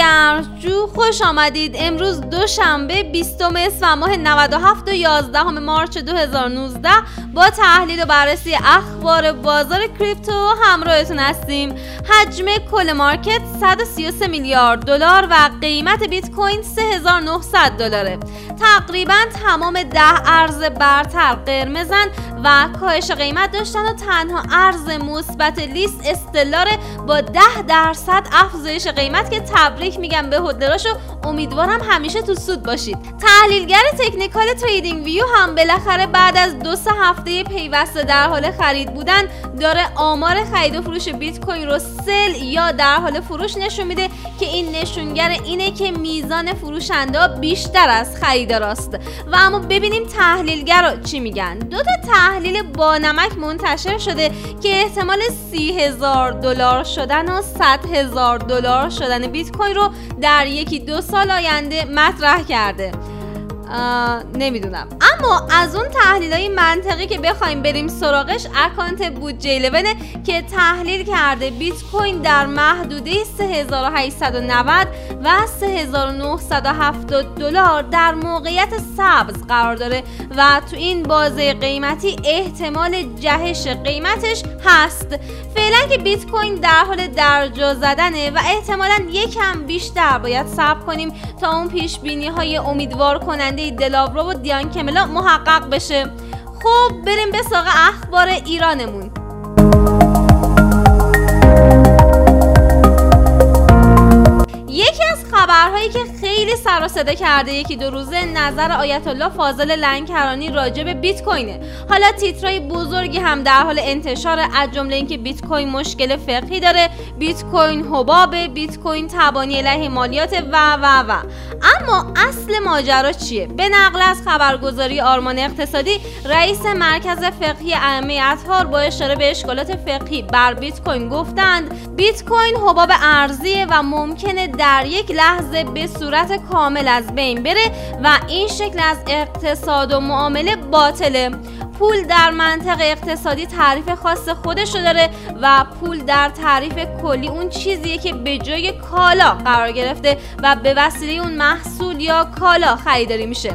گرمجو خوش آمدید. امروز دوشنبه 20 اسفند ماه 97 و 11 مارچ 2019 با تحلیل و بررسی اخبار بازار کریپتو همراهتون هستیم. حجم کل مارکت 133 میلیارد دلار و قیمت بیت کوین 3900 دلاره. تقریبا تمام 10 ارز برتر قرمزن و کاهش قیمت داشتن و تنها ارز مثبت لیست استلار با 10% افزایش قیمت که تبریک میگم به هولدراش و امیدوارم همیشه تو سود باشید. تحلیلگر تکنیکال تریدینگ ویو هم بالاخره بعد از 2-3 هفته پیوسته در حال خرید بودن داره آمار خرید و فروش بیت کوین رو سل یا در حال فروش نشون میده که این نشونگر اینه که میزان فروشنده بیشتر از خریداراست. و اما ببینیم تحلیلگرا چی میگن. 2 تا تحلیل با نمک منتشر شده که احتمال 30,000 دلار شدن و 100,000 دلار شدن بیت کوین رو در 1-2 سال آینده مطرح کرده. نمیدونم، اما از اون تحلیلای منطقی که بخوایم بریم سراغش اکانت بودجه 11 که تحلیل کرده بیت کوین در محدوده 3890 و 3970 دلار در موقعیت سبز قرار داره و تو این بازه قیمتی احتمال جهش قیمتش هست. فعلا که بیت کوین در حال درجا زدنه و احتمالاً یکم بیشتر باید صبر کنیم تا اون پیش بینی های امیدوار کننده دلاورو و دیان کملا محقق بشه. خب بریم به سراغ اخبار ایرانمون. یکی از خبرهایی که خیلی سر و صدا کرده 1-2 روزه نظر آیت الله فاضل لنگرانی راجع به بیت کوینه. حالا تیترای بزرگی هم در حال انتشار، از جمله اینکه بیت کوین مشکل فقهی داره، بیت کوین حباب، بیت کوین تبانی علیه مالیات و اما اصل ماجرا چیه؟ به نقل از خبرگزاری آرمان اقتصادی، رئیس مرکز فقهی ائمه اطهار با اشاره به اشکالات فقهی بر بیت کوین گفتند بیت کوین حباب ارزیه و ممکنه در یک لحظه به صورت کامل از بین بره و این شکل از اقتصاد و معامله باطله. پول در منطق اقتصادی تعریف خاص خودشو داره و پول در تعریف کلی اون چیزیه که به جای کالا قرار گرفته و به وسیله اون محصول یا کالا خریداری میشه.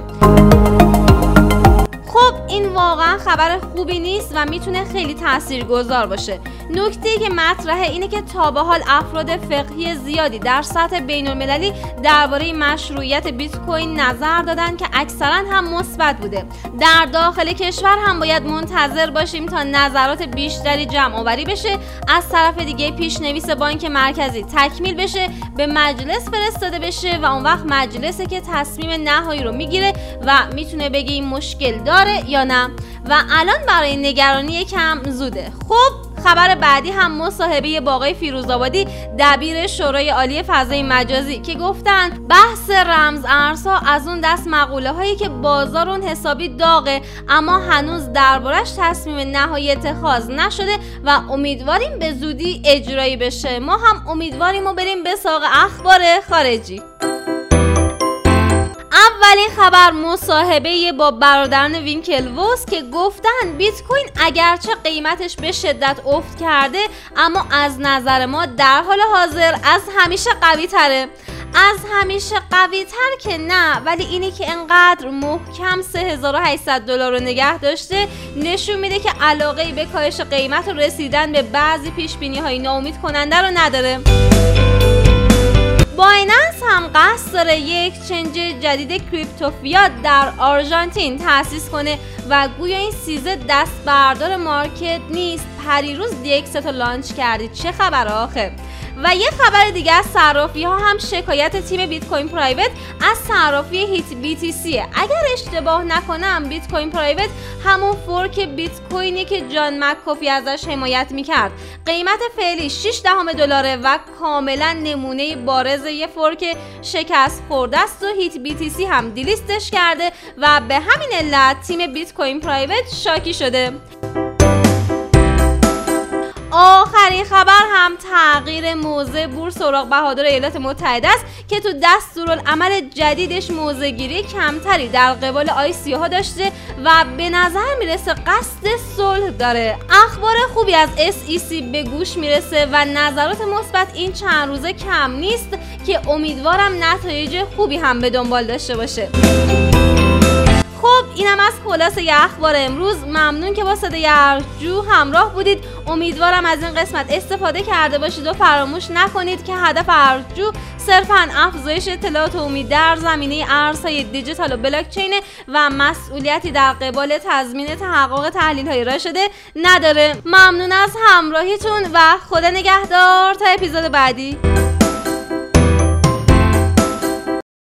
خب این واقعا خبر خوبی نیست و میتونه خیلی تاثیرگذار باشه. نکته‌ای که مطرحه اینه که تا به حال افراد فقهی زیادی در سطح بین‌المللی درباره مشروعیت بیت کوین نظر دادن که اکثرا هم مثبت بوده. در داخل کشور هم باید منتظر باشیم تا نظرات بیشتری جمع آوری بشه. از طرف دیگه پیشنویس بانک مرکزی تکمیل بشه، به مجلس فرستاده بشه و اون وقت مجلسه که تصمیم نهایی رو میگیره و میتونه بگه این مشکل داره یا نه. و الان برای نگرانی یکم زوده. خب خبر بعدی هم مصاحبه با آقای فیروزآبادی دبیر شورای عالی فضای مجازی که گفتن بحث رمز ارزها از اون دست مقوله هایی که بازار اون حسابی داغه اما هنوز دربارش تصمیم نهایی اتخاذ نشده و امیدواریم به زودی اجرایی بشه. ما هم امیدواریم و بریم به سراغ اخبار خارجی. اولین خبر مصاحبه با برادران وینکلووس که گفتن بیت کوین اگرچه قیمتش به شدت افت کرده اما از نظر ما در حال حاضر از همیشه قوی تره. از همیشه قوی تر که نه، ولی اینی که انقدر محکم 3800 دلار رو نگه داشته نشون میده که علاقه‌ای به کاهش قیمت و رسیدن به بعضی پیشبینی های ناامید کننده رو نداره. بایننس هم قصد داره یک اکسچنج جدید کریپتو فیات در آرژانتین تأسیس کنه و گویا این سیزه دست بردار مارکت نیست. پریروز DXT رو لانچ کردید، چه خبره آخه؟ و یه خبر دیگه از صرافی ها هم شکایت تیم بیت کوین پرایوت از صرافی هیت BTC. اگر اشتباه نکنم بیت کوین پرایوت همون فورک بیت کوینی که جان مک‌کافی ازش حمایت میکرد. قیمت فعلی 0.6 دلاره و کاملا نمونه بارز یه فورک شکست خورده است و هیت BTC هم دیلیستش کرده و به همین علت تیم بیت کوین پرایوت شاکی شده. آخرین خبر هم تغییر موضع بورس اوراق بهادار ایالات متحده است که تو دستورالعمل جدیدش موضع گیری کمتری در قبال ICO ها داشته و به نظر میرسه قصد صلح داره. اخبار خوبی از SEC به گوش میرسه و نظرات مثبت این چند روزه کم نیست که امیدوارم نتایج خوبی هم به دنبال داشته باشه. خب اینم از خلاصه اخبار امروز. ممنون که با صدای ارجو همراه بودید. امیدوارم از این قسمت استفاده کرده باشید و فراموش نکنید که هدف ارجو صرفاً افزایش اطلاعات عمومی در زمینه ارزهای دیجیتال و بلاکچین و مسئولیتی در قبال تضمین تحقق تحلیل‌های راشده نداره. ممنون از همراهیتون و خدا نگهدار تا اپیزود بعدی.